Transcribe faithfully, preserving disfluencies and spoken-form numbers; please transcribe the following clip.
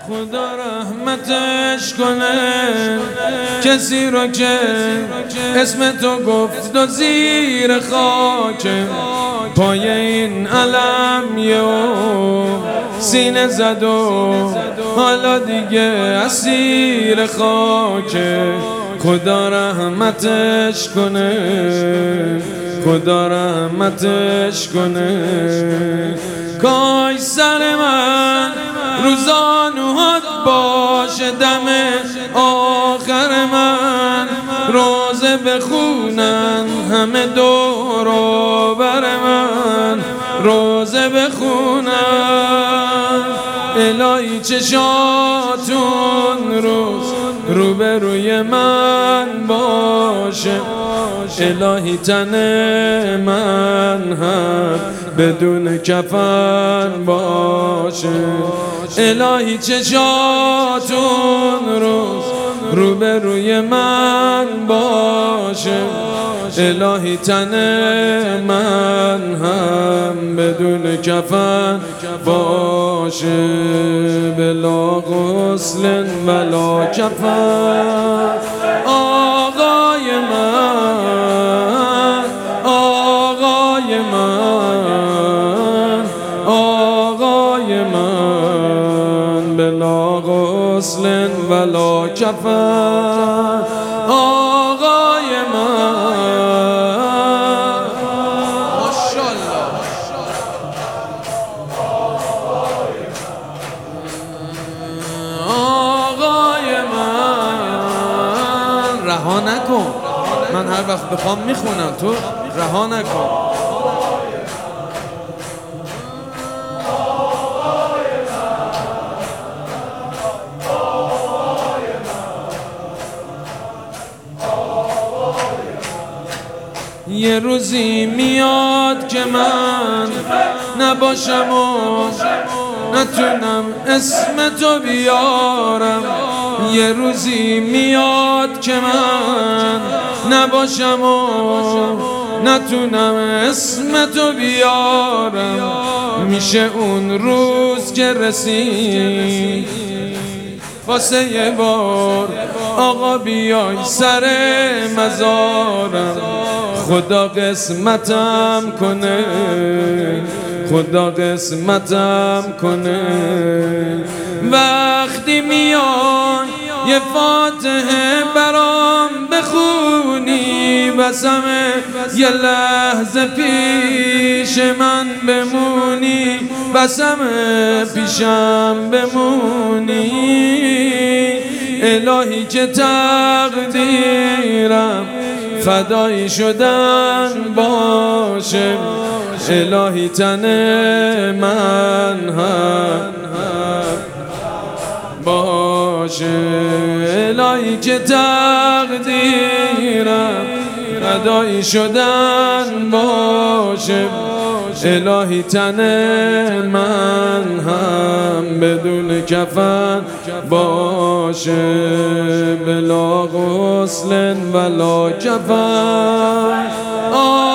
خدا رحمتش کنه کسی را که اسم تو گفت و زیر خاک پای این علم یه سینه زد و حالا دیگه اسیر خاک. خدا رحمتش کنه، خدا رحمتش کنه. کاش سر من روزانوهات باشه دم آخر من، روزه بخونن همه دور و بر من، روزه بخونن. الهی چشاتون روز روبروی من باشه، الهی تن من هم بدون کفن باشه. الهی چشاتون روز روبروی من باشه، الهی تن من هم بدون کفن باشه. بلا غسل بلا کفن آقای من، آقای من، آقای من. بلا غسل بلا کفن آقای من. ماشاءالله. آقای من رها نکن، من هر وقت بخوام میخونم، تو رها نکن. یه روزی میاد که من نباشم و نتونم اسم تو بیارم. یه روزی میاد که من نباشم و نتونم اسم تو بیارم. میشه اون روز که رسید واسه یه بار آقا بیای سر مزارم. خدا قسمتم کنه، خدا قسمتم کنه. وقتی میای یه فاتحه برام بخونی، بسم یه لحظه پیش من بمونی، بسم پیشم بمونی. الهی که تقدیرم فدایی شدن باشه، الهی تن من هم باشه. الهی که تقدیرم فدایی شدن باشه، الهی تن من هم بدون کفن باشه. بلا غسل ولا کفن